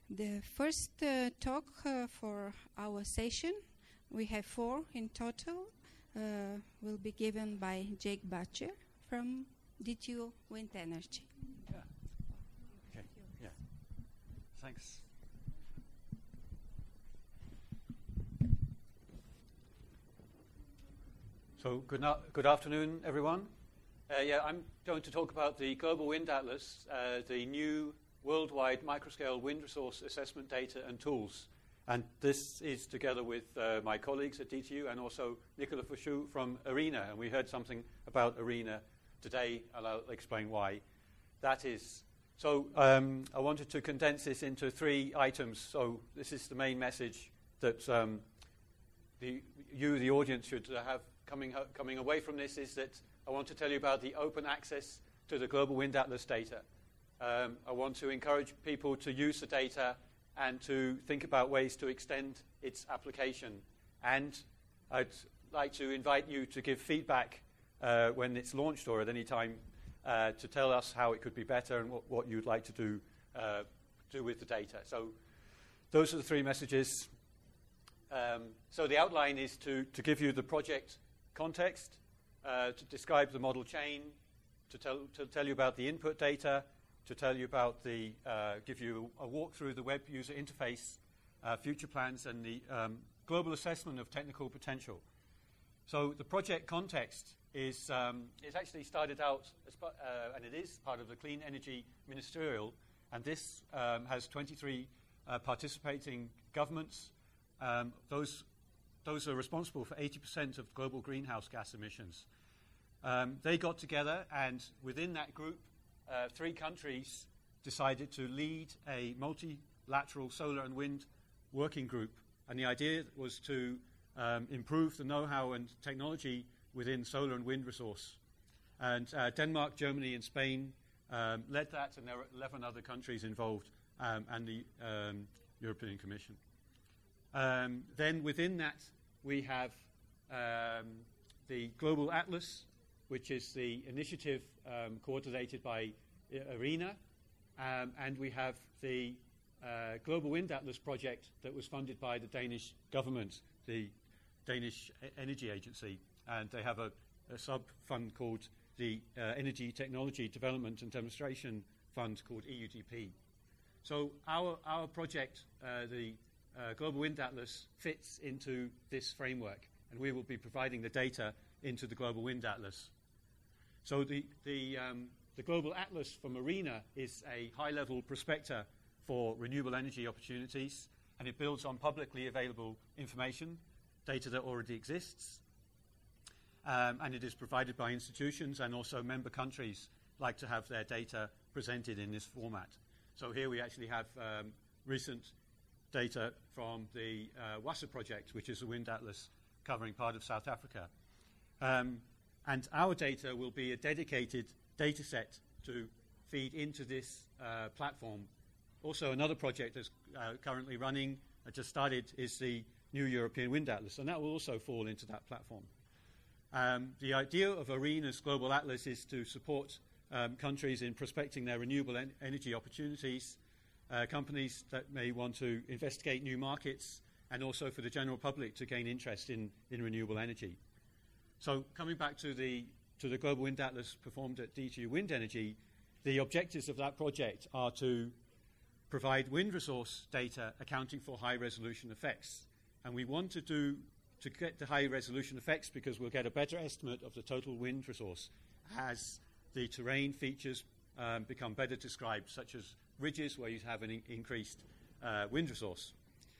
The first talk for our session, we have 4 in total, will be given by Jake Butcher from DTU Wind Energy. Yeah. Okay. Yeah. Thanks. So good afternoon, everyone. I'm going to talk about the Global Wind Atlas, the new worldwide microscale wind resource assessment data and tools. And this is together with my colleagues at DTU and also Nicolas Fouchou from ARENA. And we heard something about ARENA today, and I'll explain why that is. So I wanted to condense this into 3 items. So this is the main message that the audience, should have coming away from this, is that I want to tell you about the open access to the Global Wind Atlas data. I want to encourage people to use the data and to think about ways to extend its application. And I'd like to invite you to give feedback when it's launched or at any time to tell us how it could be better and what you'd like to do with the data. So those are the 3 messages. So the outline is to give you the project context, to describe the model chain, to tell you about the input data, to tell you about give you a walk through the web user interface, future plans, and the global assessment of technical potential. So the project context is actually started out, and it is part of the Clean Energy Ministerial, and this has 23 participating governments. Those are responsible for 80% of global greenhouse gas emissions. They got together, and within that group, 3 countries decided to lead a multilateral solar and wind working group. And the idea was to improve the know-how and technology within solar and wind resource. And Denmark, Germany, and Spain led that, and there were 11 other countries involved, and the European Commission. Then within that, we have the Global Atlas, which is the initiative coordinated by ARENA, and we have the Global Wind Atlas project that was funded by the Danish government, the Danish Energy Agency, and they have a sub-fund called the Energy Technology Development and Demonstration Fund called EUDP. So our project, the Global Wind Atlas, fits into this framework, and we will be providing the data into the Global Wind Atlas. So the Global Atlas from ARENA is a high-level prospector for renewable energy opportunities, and it builds on publicly available information, data that already exists, and it is provided by institutions, and also member countries like to have their data presented in this format. So here we actually have recent data from the Wasser project, which is a wind atlas covering part of South Africa. And our data will be a dedicated data set to feed into this platform. Also, another project that's currently running, just started, is the new European Wind Atlas, and that will also fall into that platform. The idea of ARENA's Global Atlas is to support countries in prospecting their renewable energy opportunities, companies that may want to investigate new markets, and also for the general public to gain interest in renewable energy. So coming back to the Global Wind Atlas performed at DTU Wind Energy, the objectives of that project are to provide wind resource data accounting for high-resolution effects. And we want to get the high-resolution effects because we'll get a better estimate of the total wind resource as the terrain features become better described, such as ridges where you have an increased wind resource.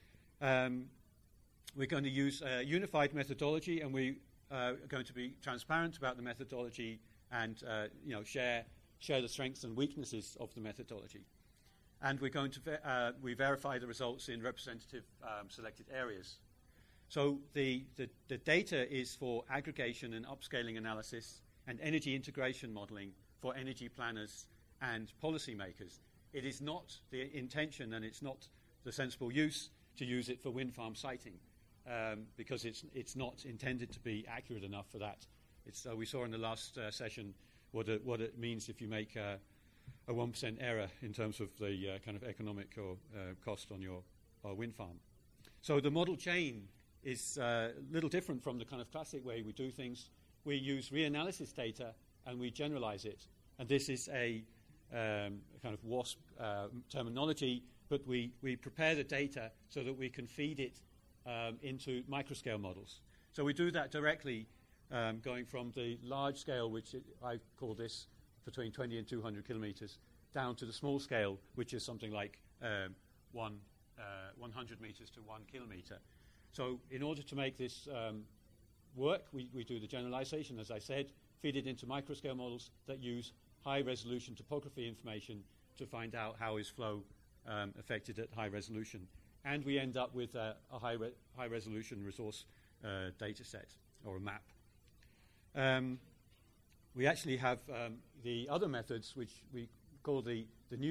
We're going to use a unified methodology, and we are going to be transparent about the methodology and share the strengths and weaknesses of the methodology. And we're going to we verify the results in representative selected areas. So the data is for aggregation and upscaling analysis and energy integration modeling for energy planners and policymakers. It is not the intention, and it's not the sensible use, to use it for wind farm siting because it's not intended to be accurate enough for that. We saw in the last session what it means if you make 1% error in terms of the kind of economic or cost on your wind farm. So the model chain is a little different from the kind of classic way we do things. We use reanalysis data and we generalize it. And this is a kind of WASP terminology, but we prepare the data so that we can feed it into microscale models. So we do that directly, going from the large scale, which I call this between 20 and 200 kilometers, down to the small scale, which is something like 100 meters to 1 kilometer. So in order to make this work, we do the generalization, as I said, feed it into microscale models that use high-resolution topography information to find out how is flow affected at high resolution. And we end up with a high-resolution resource data set, or a map. We actually have the other methods, which we call the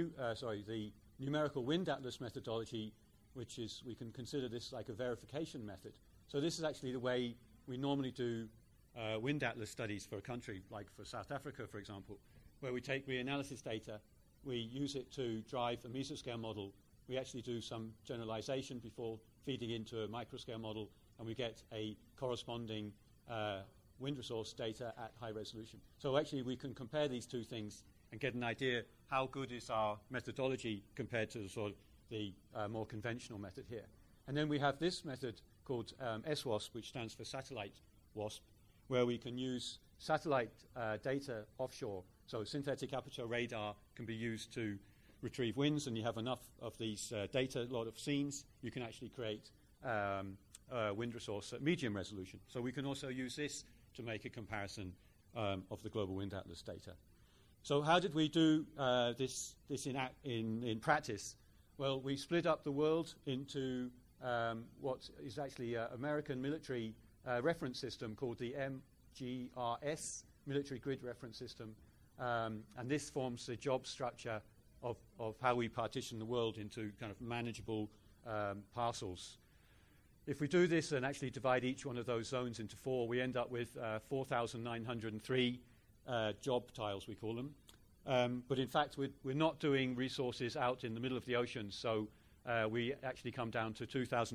numerical wind atlas methodology, which is, we can consider this like a verification method. So this is actually the way we normally do wind atlas studies for a country, like for South Africa, for example, where we take reanalysis data, we use it to drive a mesoscale model. We actually do some generalization before feeding into a microscale model, and we get a corresponding wind resource data at high resolution. So actually we can compare these two things and get an idea how good is our methodology compared to the more conventional method here. And then we have this method called SWASP, which stands for Satellite WASP, where we can use satellite data offshore. So synthetic aperture radar can be used to retrieve winds, and you have enough of these data, a lot of scenes, you can actually create a wind resource at medium resolution. So we can also use this to make a comparison of the Global Wind Atlas data. So how did we do this in practice? Well, we split up the world into what is actually an American military reference system called the MGRS, Military Grid Reference System. And this forms the job structure of how we partition the world into kind of manageable parcels. If we do this and actually divide each one of those zones into 4, we end up with 4,903 job tiles, we call them. But in fact, we're not doing resources out in the middle of the ocean, so we actually come down to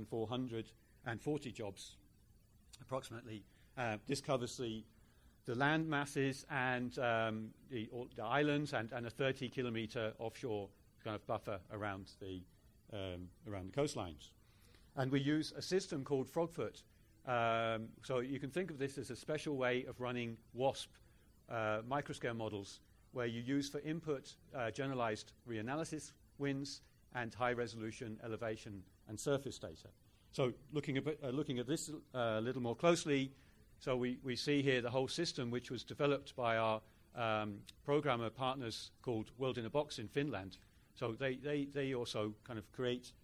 2,440 jobs, approximately. This covers the land masses and the islands and a 30-kilometer offshore kind of buffer around the coastlines. And we use a system called Frogfoot. So you can think of this as a special way of running WASP microscale models, where you use for input generalized reanalysis winds and high-resolution elevation and surface data. So looking at this a little more closely, so we see here the whole system, which was developed by our programmer partners called World in a Box in Finland. So they also kind of create,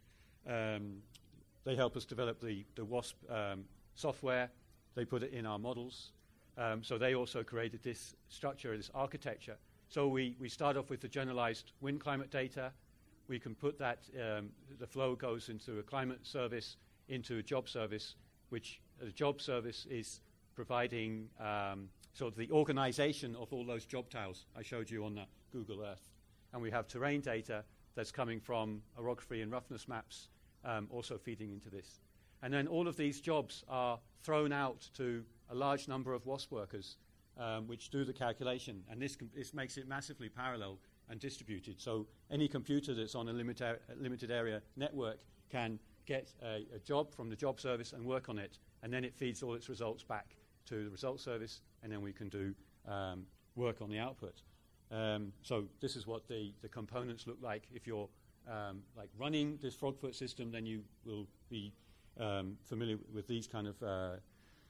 they help us develop the WASP software. They put it in our models. So they also created this structure, this architecture. So we start off with the generalized wind climate data. We can put that, the flow goes into a climate service, into a job service, which the job service is providing sort of the organization of all those job tiles I showed you on that Google Earth. And we have terrain data that's coming from orography and roughness maps also feeding into this. And then all of these jobs are thrown out to a large number of WASP workers which do the calculation. And this makes it massively parallel and distributed. So any computer that's on a limited area network can get a job from the job service and work on it. And then it feeds all its results back to the result service. And then we can do work on the output. So this is what the components look like. If you're like running this Frogfoot system, then you will be familiar with these kind of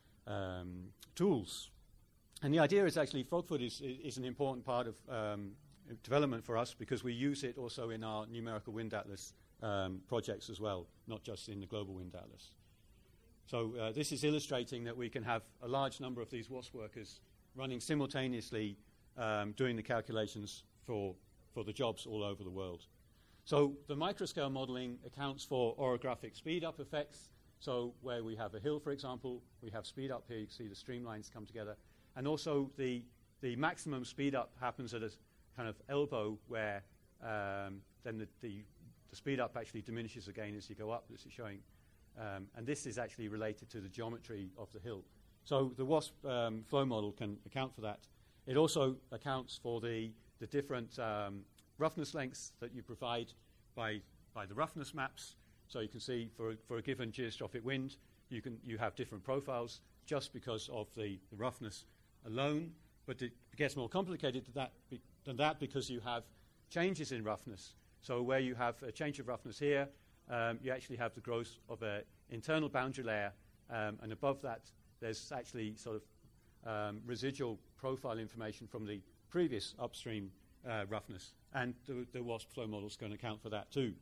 tools. And the idea is actually Frogfoot is an important part of development for us, because we use it also in our numerical wind atlas projects as well, not just in the global wind atlas. So this is illustrating that we can have a large number of these WASP workers running simultaneously, doing the calculations for the jobs all over the world. So the microscale modeling accounts for orographic speed-up effects. So where we have a hill, for example, we have speed up here. You can see the streamlines come together. And also the maximum speed-up happens at a kind of elbow where then the speed up actually diminishes again as you go up. This is showing. And this is actually related to the geometry of the hill. So the WASP flow model can account for that. It also accounts for the different roughness lengths that you provide by the roughness maps. So you can see for a given geostrophic wind, you have different profiles just because of the roughness alone. But it gets more complicated than that because you have changes in roughness. So where you have a change of roughness here, you actually have the growth of an internal boundary layer, and above that, there's actually sort of residual profile information from the previous upstream roughness, and the WASP flow model is going to account for that too.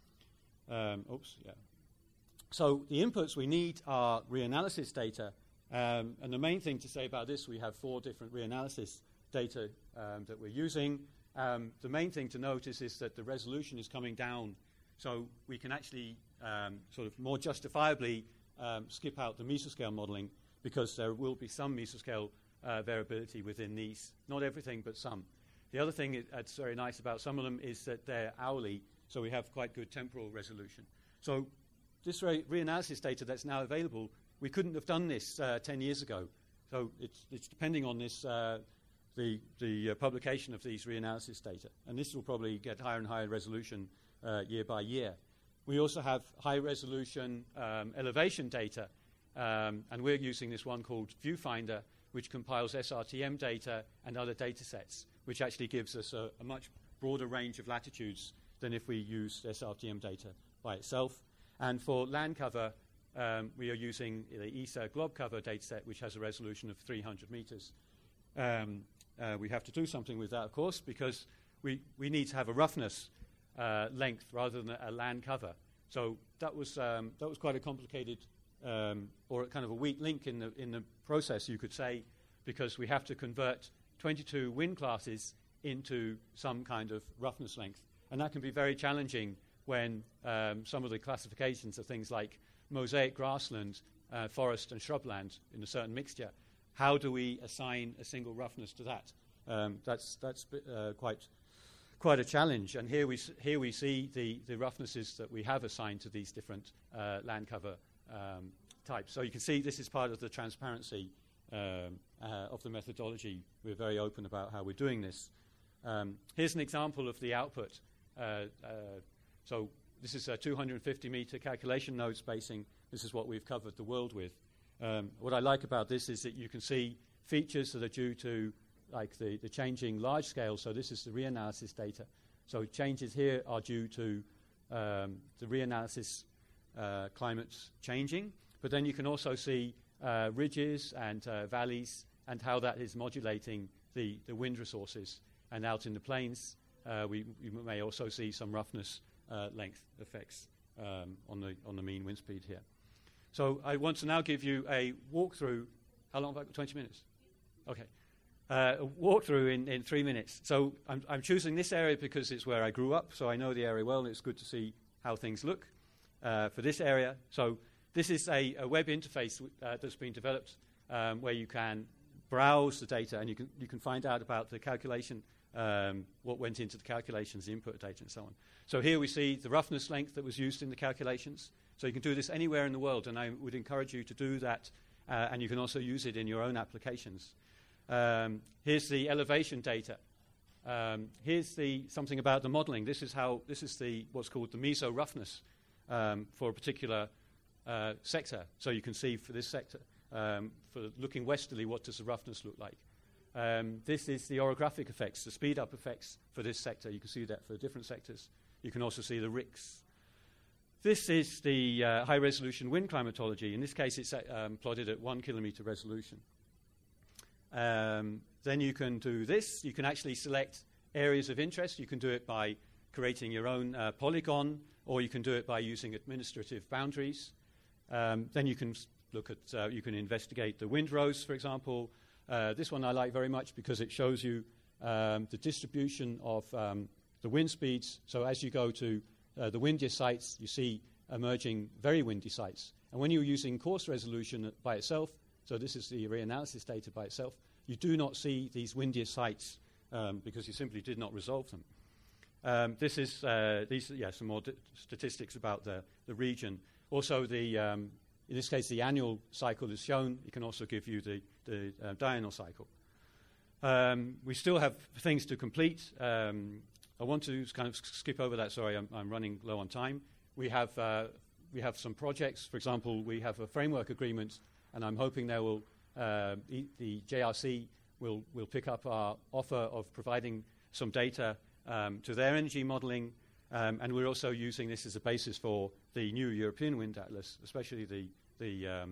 So the inputs we need are reanalysis data, and the main thing to say about this, we have 4 different reanalysis data that we're using. The main thing to notice is that the resolution is coming down, so we can actually sort of more justifiably skip out the mesoscale modeling because there will be some mesoscale variability within these. Not everything, but some. The other thing that's very nice about some of them is that they're hourly, so we have quite good temporal resolution. So this reanalysis data that's now available, we couldn't have done this 10 years ago. So it's depending on this, the publication of these reanalysis data. And this will probably get higher and higher resolution year by year. We also have high-resolution elevation data, and we're using this one called Viewfinder, which compiles SRTM data and other data sets, which actually gives us a much broader range of latitudes than if we use SRTM data by itself. And for land cover, we are using the ESA glob cover dataset, which has a resolution of 300 meters. We have to do something with that, of course, because we need to have a roughness length rather than a land cover. So that was quite a complicated or kind of a weak link in the process, you could say, because we have to convert 22 wind classes into some kind of roughness length. And that can be very challenging when some of the classifications are things like mosaic grassland, forest and shrubland in a certain mixture. How do we assign a single roughness to that? That's quite a challenge. And here we see the roughnesses that we have assigned to these different land cover types. So you can see this is part of the transparency of the methodology. We're very open about how we're doing this. Here's an example of the output. So this is a 250-meter calculation node spacing. This is what we've covered the world with. What I like about this is that you can see features that are due to like the changing large scale. So this is the reanalysis data. So changes here are due to the reanalysis climates changing. But then you can also see ridges and valleys and how that is modulating the wind resources. And out in the plains, we may also see some roughness length effects on the mean wind speed here. So I want to now give you a walkthrough. How long have I got? 20 minutes? Okay. A walkthrough in 3 minutes. So I'm choosing this area because it's where I grew up, so I know the area well, and it's good to see how things look for this area. So this is a web interface that's been developed where you can browse the data, and you can find out about the calculation, what went into the calculations, the input data, and so on. So here we see the roughness length that was used in the calculations. So you can do this anywhere in the world, and I would encourage you to do that, and you can also use it in your own applications. Here's the elevation data. Here's something about the modeling. This is what's called the meso roughness for a particular sector. So you can see for this sector, for looking westerly, what does the roughness look like? This is the orographic effects, the speed up effects for this sector. You can see that for different sectors. You can also see the RICS. This is the high-resolution wind climatology. In this case, it's plotted at 1 kilometer resolution. Then you can do this. You can actually select areas of interest. You can do it by creating your own polygon, or you can do it by using administrative boundaries. Then you can look at, you can investigate the windrows, for example. This one I like very much because it shows you the distribution of the wind speeds. So as you go to the windiest sites, you see emerging very windy sites. And when you're using coarse resolution by itself, so this is the reanalysis data by itself, you do not see these windiest sites because you simply did not resolve them. This is some more statistics about the region. Also, in this case, the annual cycle is shown. It can also give you the diurnal cycle. We still have things to complete. I want to kind of skip over that. Sorry, I'm running low on time. We have some projects. For example, we have a framework agreement, and I'm hoping the JRC will pick up our offer of providing some data to their energy modeling, and we're also using this as a basis for the new European Wind Atlas, especially the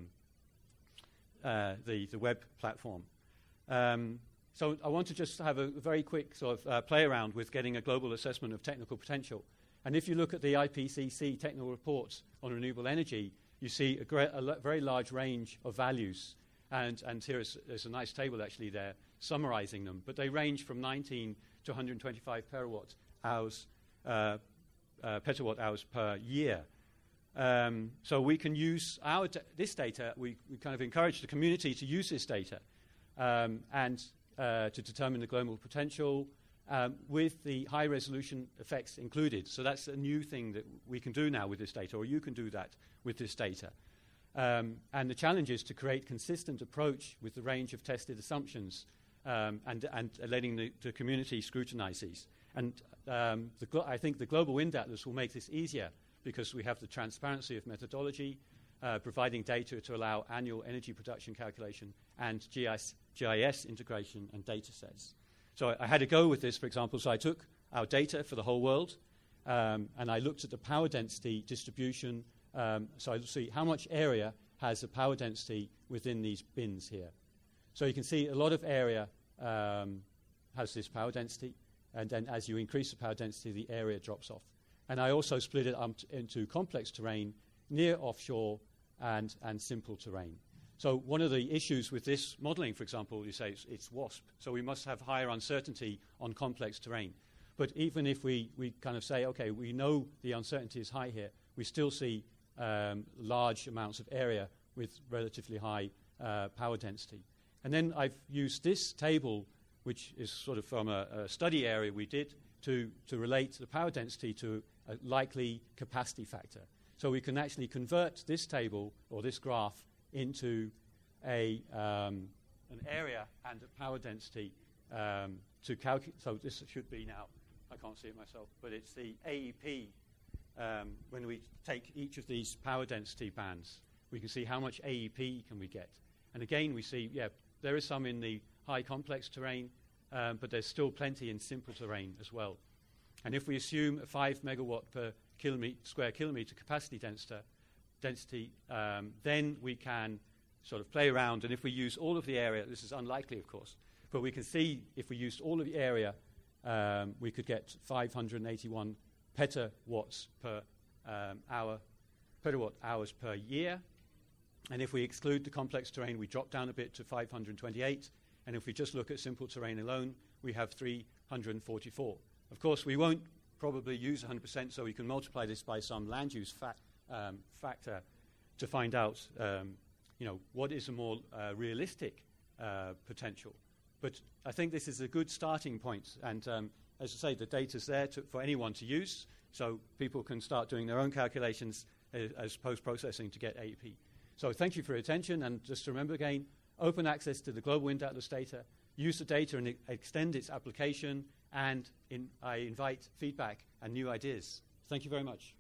web platform. So I want to just have a very quick sort of play around with getting a global assessment of technical potential. And if you look at the IPCC technical reports on renewable energy, you see a very large range of values. And here there's a nice table actually there summarizing them. But they range from 19 to 125 petawatt hours per year. So we can use this data. We kind of encourage the community to use this data and to determine the global potential with the high resolution effects included. So that's a new thing that we can do now with this data, or you can do that with this data. And the challenge is to create consistent approach with the range of tested assumptions and letting the community scrutinize these. And I think the Global Wind Atlas will make this easier because we have the transparency of methodology, providing data to allow annual energy production calculation and GIS integration and data sets. So I had a go with this, for example. So I took our data for the whole world, and I looked at the power density distribution. So I see how much area has a power density within these bins here. So you can see a lot of area has this power density, and then as you increase the power density, the area drops off. And I also split it up into complex terrain, near offshore, and simple terrain. So one of the issues with this modeling, for example, you say it's WASP. So we must have higher uncertainty on complex terrain. But even if we kind of say, okay, we know the uncertainty is high here, we still see large amounts of area with relatively high power density. And then I've used this table, which is sort of from a study area we did, to relate the power density to a likely capacity factor. So we can actually convert this table or this graph into an area and a power density to calculate. So this should be now, I can't see it myself, but it's the AEP. When we take each of these power density bands, we can see how much AEP can we get. And again, we see, there is some in the high complex terrain, but there's still plenty in simple terrain as well. And if we assume a 5 megawatt per square kilometer capacity density, then we can sort of play around. And if we use all of the area, this is unlikely, of course, but we can see if we used all of the area, we could get 581 petawatts per petawatt hours per year. And if we exclude the complex terrain, we drop down a bit to 528. And if we just look at simple terrain alone, we have 344. Of course, we won't probably use 100%, so we can multiply this by some land use factor to find out, what is a more realistic potential. But I think this is a good starting point. And as I say, the data's there for anyone to use, so people can start doing their own calculations as post-processing to get AEP. So thank you for your attention, and just to remember again, open access to the Global Wind Atlas data, use the data and extend its application, and I invite feedback and new ideas. Thank you very much.